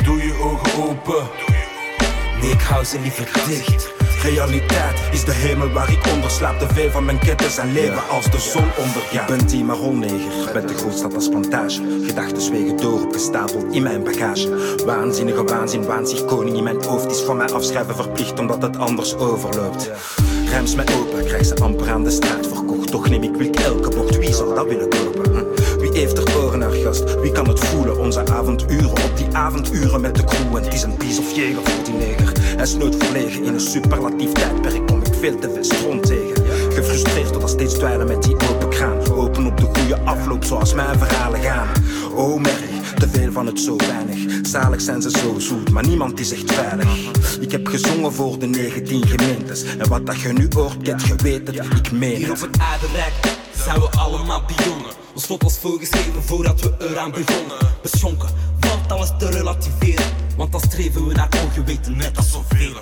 Doe je ogen open. Nee, ik hou ze liever dicht. Realiteit is de hemel waar ik onder slaap. Te veel van mijn ketten zijn leven als de zon ondergaat. Ik ben team Maronneger, met de grootstad als plantage. Gedachten zwegen door opgestapeld in mijn bagage. Waanzinnige waanzin, waanzin koning in mijn hoofd. Is van mij afschrijven verplicht omdat het anders overloopt. Rijms mij open, krijg ze amper aan de straat verkocht. Toch neem ik wild elke bocht, wie zal dat willen kopen? Hm? Wie heeft er oren naar gast, wie kan het voelen? Onze avonduren, op die avonduren met de crew. En het is een piece of jeger voor die neger. Hij is nooit verlegen, in een superlatief tijdperk kom ik veel te veel stroom tegen. Gefrustreerd tot al steeds dweilen met die open kraan. Open op de goede afloop zoals mijn verhalen gaan. Oh merk, te veel van het zo weinig. Zalig zijn ze zo zoet, maar niemand is echt veilig. Ik heb gezongen voor de negentien gemeentes. En wat dat je nu hoort, kent geweten, ik meen het. Hier op het aarderijk zijn we allemaal pionnen. Ons lot was voorgeschreven voordat we eraan begonnen. Beschonken, valt alles te relativeren. Want dan streven we naar ongeweten net als zoveel.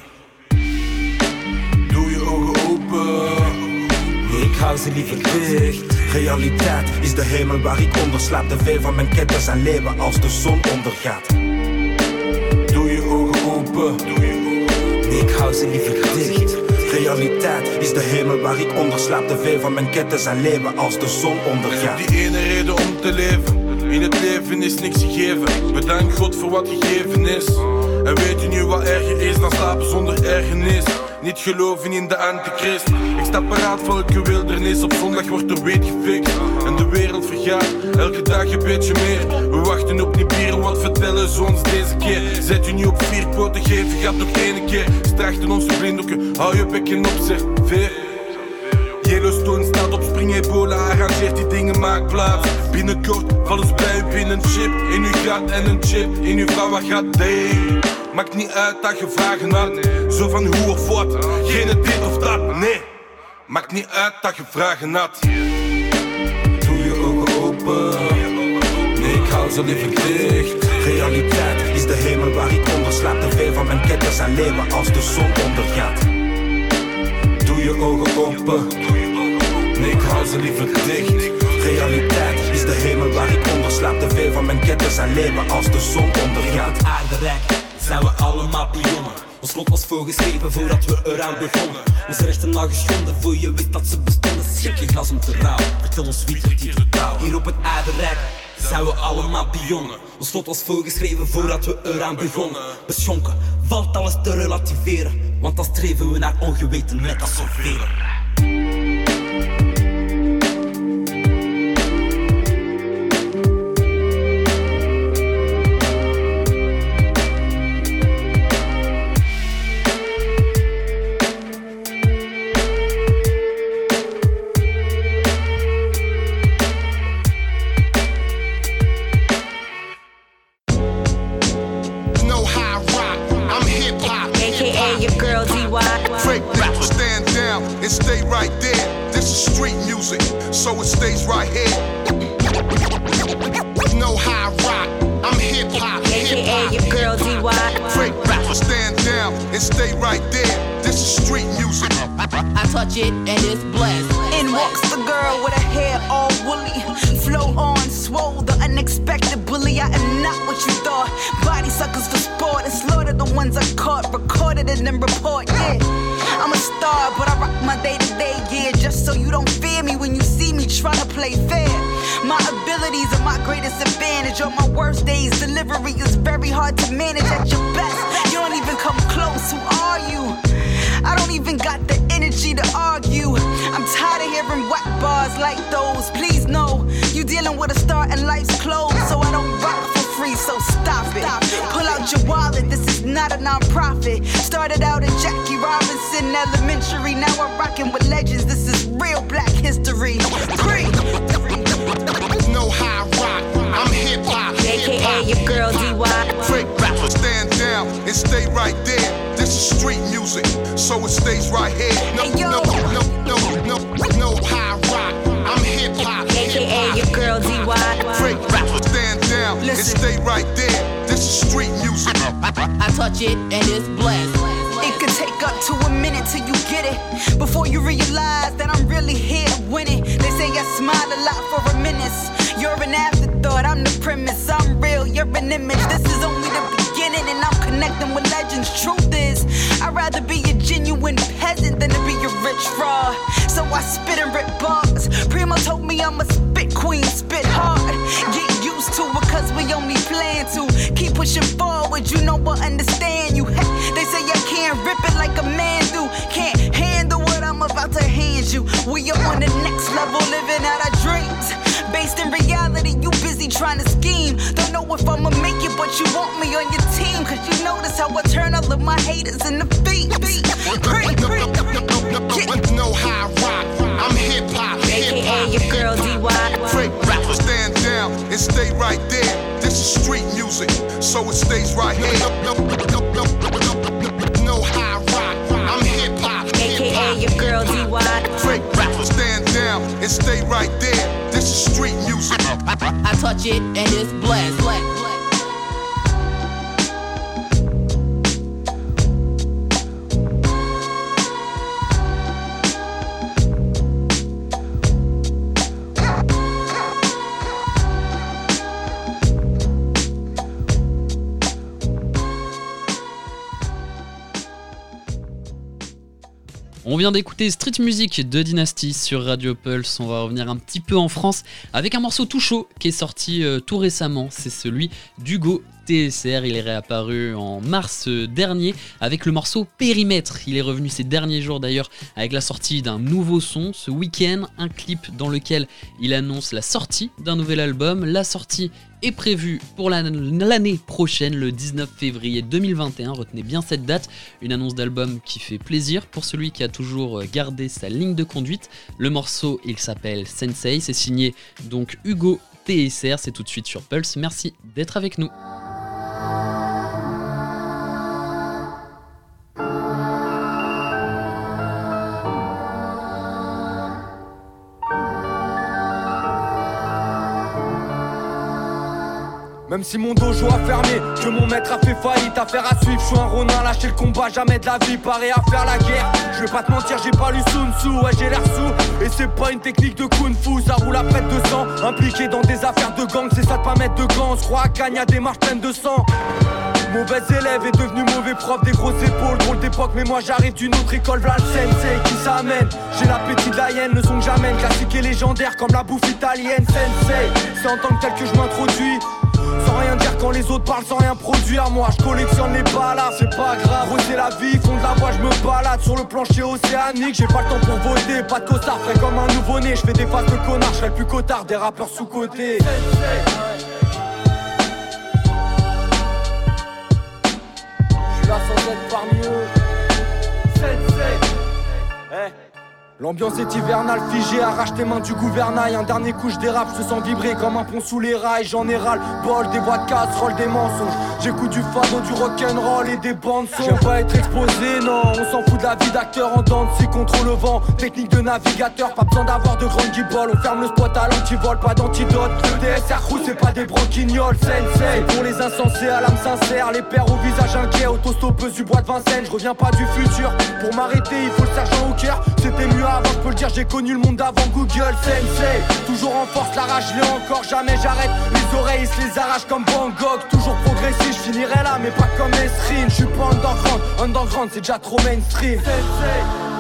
Doe je ogen open. Nee, ik hou ze liever dicht. Realiteit is de hemel waar ik onder slaap. Te veel van mijn ketten zijn leven als de zon ondergaat. Doe je ogen open. Nee, ik hou ze liever dicht. Realiteit is de hemel waar ik onder slaap. Te veel van mijn ketten zijn leven als de zon ondergaat. Die ene reden om te leven. In het leven is niks gegeven. Bedank God voor wat gegeven is. En weet je nu wat erger is dan slapen zonder ergernis? Niet geloven in de antichrist. Ik sta paraat voor elke wildernis. Op zondag wordt er weet gefixt. En de wereld vergaat, elke dag een beetje meer. We wachten op die bieren, wat vertellen ze ons deze keer? Zet je niet op vier poten, geef je gaat nog één keer. Strachten onze blinddoeken, hou je bekken op, serveer. Yellowstone staat op spring, ebola, arrangeert die dingen, maak plaats. Binnenkort vallen ze bij u binnen een chip in uw gat en een chip in uw vrouw, wat gaat deen? Maakt niet uit dat je vragen had, zo van hoe of wat, geen dit of dat, nee. Maakt niet uit dat je vragen had. Doe je ogen open. Nee, ik hou ze liever dicht. Realiteit is de hemel waar ik onder slaap. Te veel van mijn ketten zijn leven als de zon ondergaat. Doe je ogen open. Nee, ik hou ze liever dicht. Realiteit is de hemel waar ik onder slaap. Te veel van mijn ketten zijn leven als de zon ondergaat. Op aarderijk zijn we allemaal pionnen. Ons lot was voorgeschreven voordat we eraan begonnen. Onze rechten al geschonden voor je weet dat ze bestonden. Schrik je glas om te rouwen, vertel ons wie het hier vertrouwen. Hier op het aarderijk zijn we allemaal pionnen. Ons lot was voorgeschreven voordat we eraan begonnen. Beschonken, valt alles te relativeren. Want dan streven we naar ongeweten net als zoveel. And stay right there. This is street music, so it stays right here. Know how I rock. I'm hip hop, hip hop. Your girl D Y. Fake rapper, stand down and stay right there. This is street music. I touch it and it's blessed. In walks the girl with her hair all woolly, flow on, swole, the unexpected bully. I am not what you thought. Body suckers for sport and slaughter the ones I caught, recorded and then report. Yeah. I'm a star, but I rock my day-to-day gear. Just so you don't fear me when you see me trying to play fair. My abilities are my greatest advantage. On my worst days, delivery is very hard to manage. At your best, you don't even come close. Who are you? I don't even got the energy to argue. I'm tired of hearing whack bars like those. Please know, you dealing with a star and life's closed. So I don't rock for free, so stop it. Pull out your wallet, this is not a non-profit. Started out in Jackie Robinson Elementary. Now I'm rocking with legends, this is real black history. Free. Know how I rock, I'm hip hop. A K A your girl D Y. Fake rapper, stand down and stay right there. This is street music, so it stays right here. No, hey, no, no, no, no, know how I rock, I'm hip hop. A K A your girl D Y. Fake rapper, stand down Listen. and stay right there. This is street music. I touch it and it's blessed. It could take up to a minute till you get it, before you realize that I'm really here winning. They say I smile a lot for a minute. You're an afterthought, I'm the premise. I'm real, you're an image. This is only the beginning. connecting with legends. Truth is, I'd rather be a genuine peasant than to be a rich fraud. So I spit and rip bars. Primo told me I'm a spit queen, spit hard. Get used to it cause we only plan to keep pushing forward, you know I understand you. They say I can't rip it like a man do. Can't handle what I'm about to hand you. We are on the next level, living out our dreams. Based in reality, you busy trying to scheme. Don't know if I'ma make it, but you want me on your team. Cause you notice how I turn all of my haters in the feet. Know how I rock. I'm hip hop, hip hop. Your girl D Y. Fake rappers stand down and stay right there. This is street music, so it stays right here. Know how I rock. I'm hip hop, hip hop. Your girl D Y. Fake rappers stand down and stay right there. This is street music. I touch it and it's blessed. On vient d'écouter Street Music de Dynasty sur Radio Pulse. On va revenir un petit peu en France avec un morceau tout chaud qui est sorti euh, tout récemment. C'est celui d'Hugo T S R. Il est réapparu en mars dernier avec le morceau Périmètre. Il est revenu ces derniers jours d'ailleurs avec la sortie d'un nouveau son ce week-end. Un clip dans lequel il annonce la sortie d'un nouvel album. La sortie est prévue pour l'année prochaine, le dix-neuf février deux mille vingt et un. Retenez bien cette date. Une annonce d'album qui fait plaisir pour celui qui a toujours gardé sa ligne de conduite. Le morceau, il s'appelle Sensei. C'est signé donc Hugo T S R. C'est tout de suite sur Pulse. Merci d'être avec nous. Même si mon dojo a fermé, que mon maître a fait faillite, affaire à suivre, je suis un ronin, lâcher le combat, jamais de la vie, paré à faire la guerre. Je vais pas te mentir, j'ai pas lu Sun Tzu, ouais j'ai l'air sous. Et c'est pas une technique de kung fu, ça roule à près de sang. Impliqué dans des affaires de gang, c'est ça de pas mettre de gants. On se croit à Cannes, y'a des marches pleines de sang. Mauvais élève est devenu mauvais prof, des grosses épaules, drôle d'époque, mais moi j'arrive d'une autre école, v'là le sensei qui s'amène. J'ai l'appétit de la hyène, le son que j'amène, classique et légendaire comme la bouffe italienne. Sensei, c'est en tant que tel que je m'introduis. Sans rien dire quand les autres parlent, sans rien produire. Moi je collectionne les balades, c'est pas grave. Gros c'est la vie, fond de la voie, je me balade sur le plancher océanique. J'ai pas le temps pour voter, pas de costard, frais comme un nouveau-né. Je fais des faces de connard, je serai le plus cotard des rappeurs sous-cotés. Je suis là sans être parmi eux. Sensei. Eh. L'ambiance est hivernale, figée, arrache tes mains du gouvernail. Un dernier coup je dérape, je te sens vibrer comme un pont sous les rails. J'en ai ras le bol, des voix de casserole, des mensonges. J'écoute du fado, du rock'n'roll et des bandes son. J'aime pas être exposé, non, on s'en fout de la vie d'acteur en dents de scie contre le vent. Technique de navigateur, pas besoin d'avoir de grandes guibolles. On ferme le spot à l'antivol, pas d'antidote. Le D S R crew, c'est pas des broquignoles. Sensei, pour les insensés à l'âme sincère. Les pères au visage inquiet, autostoppeuse du bois de Vincennes. Je reviens pas du futur, pour m'arrêter il faut le sergent au cœur. C'était mieux avant, je peux le dire, j'ai connu le monde avant Google. Sensei, toujours en force, la rage, je l'ai encore, jamais j'arrête. Les oreilles se les arrachent comme Van Gogh. Toujours progressif, je finirai là, mais pas comme Esrine. Je suis pas underground, underground c'est déjà trop mainstream. Sensei,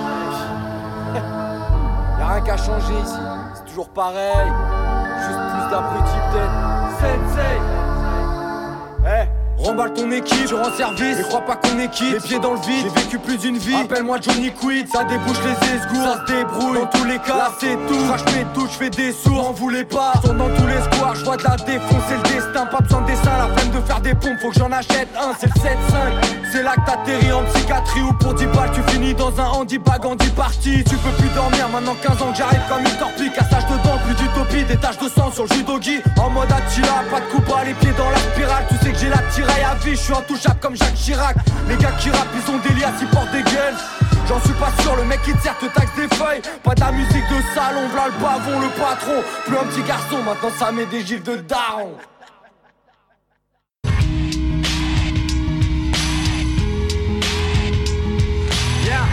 y'a rien qu'à changer ici, c'est toujours pareil. Juste plus d'abrutis peut-être. Sensei, hey. Remballe ton équipe, je rends service, mais crois pas qu'on est quitte. Les pieds dans le vide, j'ai vécu plus d'une vie. Appelle-moi Johnny Quid, ça débouche les esgours, ça se débrouille. Dans tous les cas, là c'est tout. Crache mes touches, je fais des sourds, en voulez pas. Tourne dans tous les squares, je vois de la défonce, c'est le destin. Pas besoin de dessin, la flemme de faire des pompes, faut que j'en achète un, c'est le sept cinq. C'est là que t'atterris en psychiatrie ou pour dix balles, tu finis dans un handibag en dix parties. Tu peux plus dormir, maintenant quinze ans que j'arrive comme une torpille. Cassage de dents, plus d'utopie, des taches de sang sur le judogi. En mode Attila, pas de coup bas, les pieds dans la spirale. Tu sais que j'ai la tiraille à vie, je suis intouchable comme Jacques Chirac. Les gars qui rappent, ils ont des liasses, ils portent des gueules. J'en suis pas sûr, le mec qui te sert te taxe des feuilles. Pas de la musique de salon, v'là le pavon, le patron. Plus un petit garçon, maintenant ça met des gifs de daron. Yeah.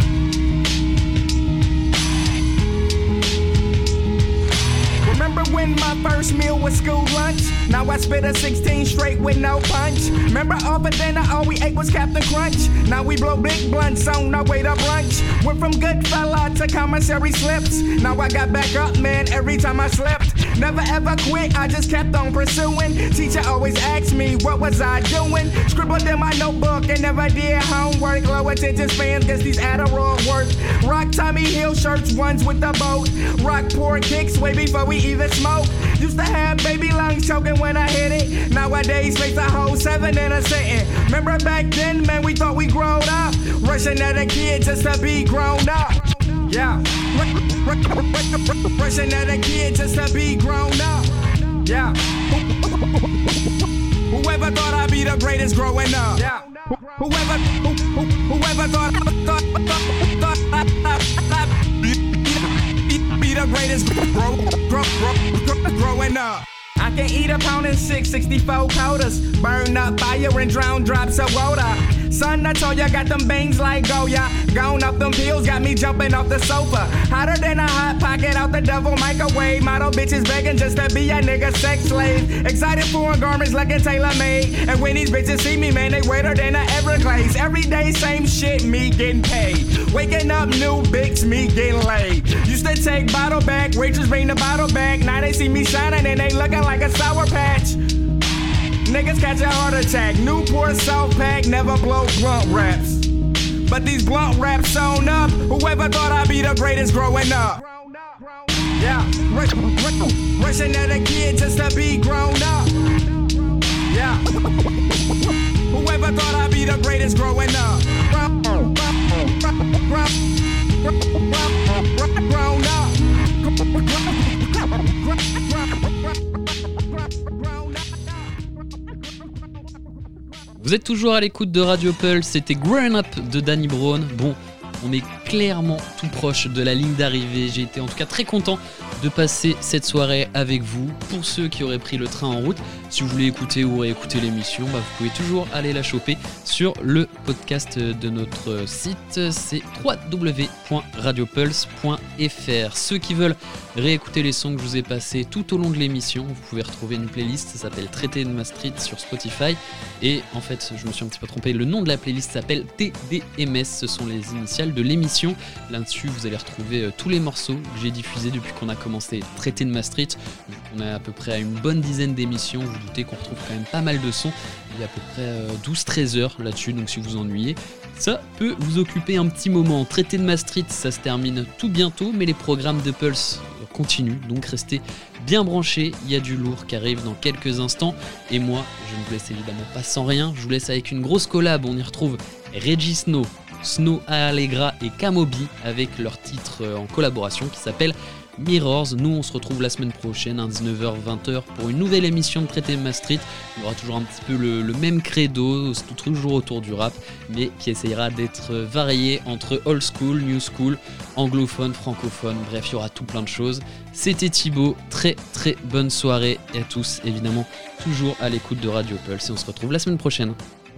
Remember when my first meal was school lunch? Now I spit a sixteen straight with no punch. Remember all for dinner, all we ate was Captain Crunch. Now we blow big blunts on our way to brunch. Went from good fella to commissary slips. Now I got back up, man, every time I slipped. Never ever quit, I just kept on pursuing. Teacher always asked me, what was I doing? Scribbled in my notebook and never did homework. Low attention spans, guess these Adderall work. Rock Tommy Hill shirts, ones with the boat. Rock poor kicks way before we even smoke. Used to have baby lungs choking when I hit it. Nowadays, face a whole seven in a sitting. Remember back then, man, we thought we grown up. Rushing at a kid just to be grown up. Yeah. Rushing at a kid just to be grown up. Yeah. Whoever thought I'd be the greatest growing up. Yeah. Whoever, who, who, whoever thought, thought, thought, thought I'd be, be the greatest grow, grow, grow, growing up. I can eat a pound and six, sixty-four quarters. Burn up fire and drown drops of water. Son, I told ya, got them bangs like Goya. Gone up them pills, got me jumping off the sofa. Hotter than a hot pocket out the devil microwave. Model bitches begging just to be a nigga sex slave. Excited foreign garments looking tailor-made. And when these bitches see me, man, they wetter than a Everglades. Every day, same shit, me getting paid. Waking up, new bigs, me getting laid. Used to take bottle back, waitress bring the bottle back. Now they see me shining and they looking like a sour patch. Niggas catch a heart attack. Newport South Pack never blow blunt raps. But these blunt raps sewn up. Whoever thought I'd be the greatest growing up. Yeah, rush, rush, rushing at a kid just to be grown up. Yeah, whoever thought I'd be the greatest growing up. Grown up. Vous êtes toujours à l'écoute de Radio Pulse, c'était Grown Up de Danny Brown. Bon, on est clairement tout proche de la ligne d'arrivée. J'ai été en tout cas très content de passer cette soirée avec vous. Pour ceux qui auraient pris le train en route, si vous voulez écouter ou réécouter l'émission, bah vous pouvez toujours aller la choper sur le podcast de notre site, c'est w w w point radio pulse point f r. Ceux qui veulent réécouter les sons que je vous ai passés tout au long de l'émission, vous pouvez retrouver une playlist, ça s'appelle Traité de Maastricht sur Spotify. Et en fait, je me suis un petit peu trompé, le nom de la playlist s'appelle T D M S, ce sont les initiales de l'émission. Là-dessus, vous allez retrouver euh, tous les morceaux que j'ai diffusés depuis qu'on a commencé Traité de Maastricht. On est à peu près à une bonne dizaine d'émissions, vous doutez qu'on retrouve quand même pas mal de sons. Il y a à peu près euh, douze treize heures là-dessus, donc si vous vous ennuyez, ça peut vous occuper un petit moment. Traité de Maastricht, ça se termine tout bientôt, mais les programmes de Pulse continuent, donc restez bien branchés, il y a du lourd qui arrive dans quelques instants. Et moi, je ne vous laisse évidemment pas sans rien, je vous laisse avec une grosse collab, on y retrouve Reggie Snow, Snow Allegra et Kamobi avec leur titre en collaboration qui s'appelle Mirrors. Nous on se retrouve la semaine prochaine à dix-neuf heures vingt pour une nouvelle émission de Traité de Maastricht. Il y aura toujours un petit peu le, le même credo, c'est toujours autour du rap, mais qui essayera d'être varié entre old school, new school, anglophone, francophone, bref il y aura tout plein de choses. C'était Thibaut, très très bonne soirée et à tous évidemment toujours à l'écoute de Radio Pulse et on se retrouve la semaine prochaine.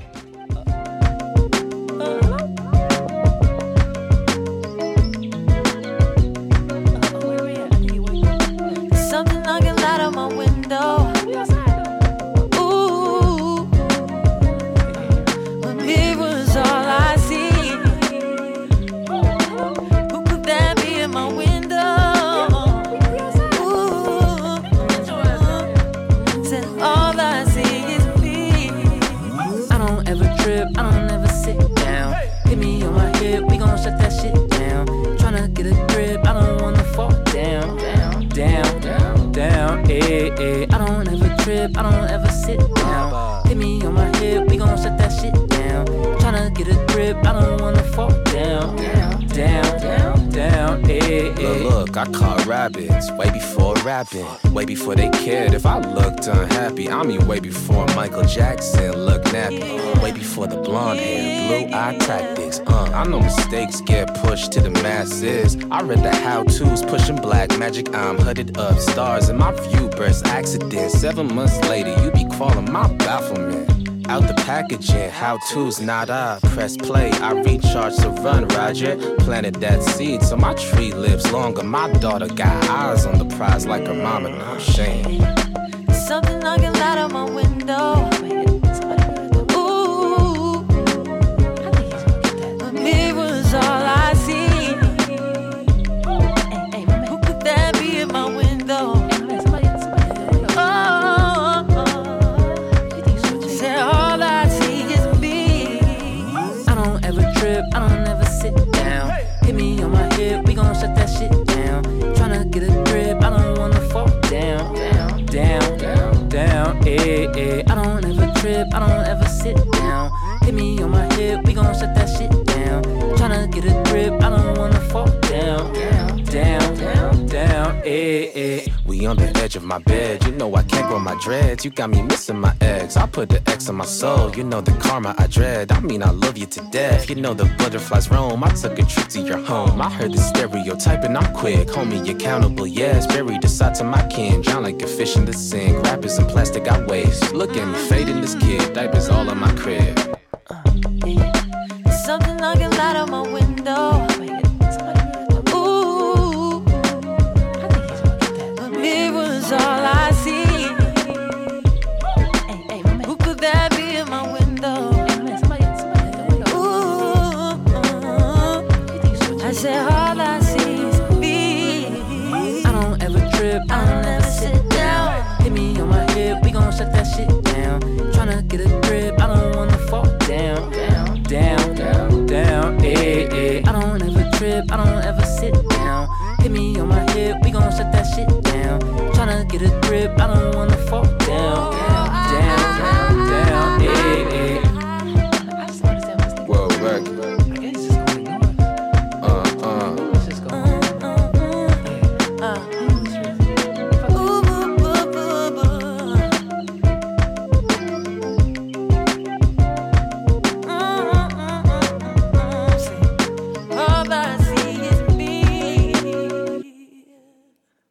I don't ever sit down. Hit me on my hip, we gon' shut that shit down. Tryna get a grip, I don't wanna fall down. Down, down, down, down, eh, eh. Look, I caught rabbits way before rapping, way before they cared if I looked unhappy. I mean, way before Michael Jackson looked nappy, way before the blonde hair, blue eye tactics. Uh, I know mistakes get pushed to the masses. I read the how-tos, pushing black magic. I'm hooded up, stars in my view burst accidents. Seven months later, you be calling my bafflement. Out the packaging, how-to's not I press play, I recharge to run, Roger. Planted that seed so my tree lives longer. My daughter got eyes on the prize like her mama, no shame. something knocking loud on my window. Ooh, the mirror's all I see. Who could that be in my window? Oh, say all I see is me. I don't ever trip, I don't ever sit down. Hit me on my hip, we gon' shut that shit down. Tryna get a grip, I don't wanna fall down, down, down, down, down. Eh, eh. I don't ever trip, I don't ever sit down. Hit me on my hip, we gon' shut that shit down. Tryna get a grip, I don't wanna fall down, down, down, down, down. Eh, eh. We on the edge of my bed, you know I can't grow my dreads. You got me missing my eggs, I put the X on my soul. You know the karma I dread, I mean I love you to death. You know the butterflies roam, I took a trip to your home. I heard the stereotype and I'm quick, hold me accountable, yes. Buried aside to my kin, drown like a fish in the sink. Rappers and plastic I waste, look at me fading this kid. Diapers all on my crib. Uh, yeah. There's something knocking loud on my window. All I see. Who could that be in my window? Ooh, I said all I see is me. I don't ever trip, I don't ever sit down. Hit me on my hip, we gon' shut that shit down. Tryna get a grip, I don't wanna fall down, down, down, down, down. Eh, eh. I don't ever trip, I don't ever sit down. Hit me on my hip, we gon' shut that shit down. Tryna get a grip, I don't wanna fall down.